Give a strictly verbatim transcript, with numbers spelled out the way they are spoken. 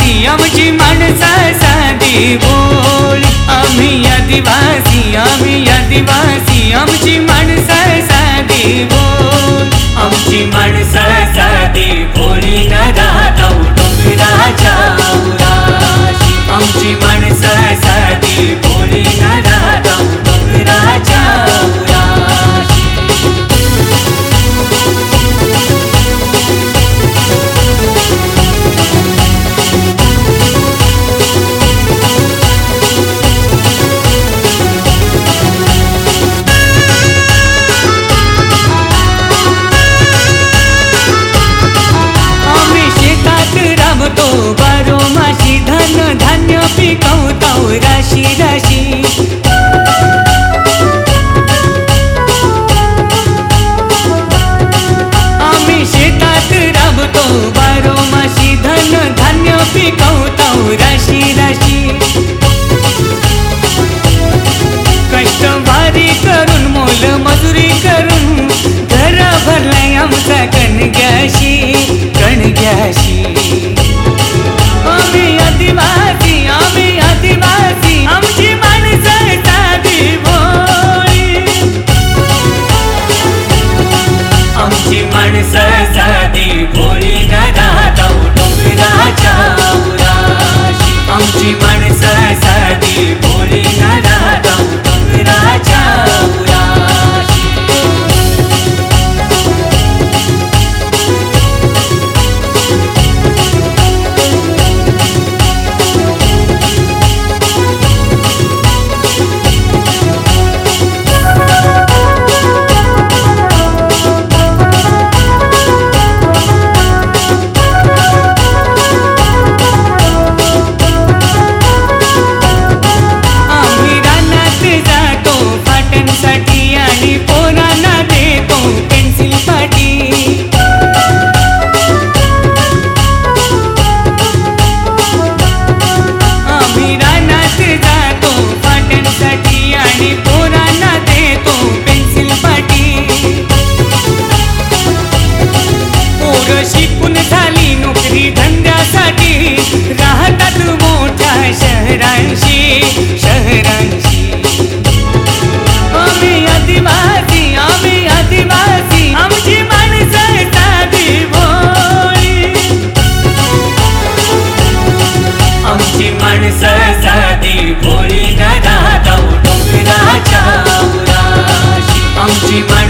आदिवासी आमची माणसं साधी भोळी, आम्ही आदिवासी आम्ही आदिवासी आमची माणसं साधी भोळी, आमची माणसं साधी भोळी न राहता डोंगराच्या उराशी, आमची माणसं साधी भोळी न राहता डोंगराच्या उराशी. तो बारो माशी धन धान्य पिकवतो राशी राशी, आम्ही शेतात राबतो बारो माशी धन धान्य पिकवतो राशी राशी. कष्ट भारी करून मोल मजुरी करून घर भरलाय आमचा कणग्याशी कणग्याशी. आम्ही आदिवासी आम्ही आदिवासी आमची माणसं साधी भोळी, आमची माणसं साधी भोळी न राहता डोंगराच्या उराशी, आमची माणसं साधी भोळी न राहता डोंगराच्या उराशी. शिकून झाली नोकरी धंद्यासाठी राहतात मोठ्या शहरांशी शहरांशी. आम्ही आदिवासी आम्ही आदिवासी आमची माणसं साधी भोळी, आमची माणसं साधी भोळी न राहता डोंगराच्या उराशी, आमची माणसं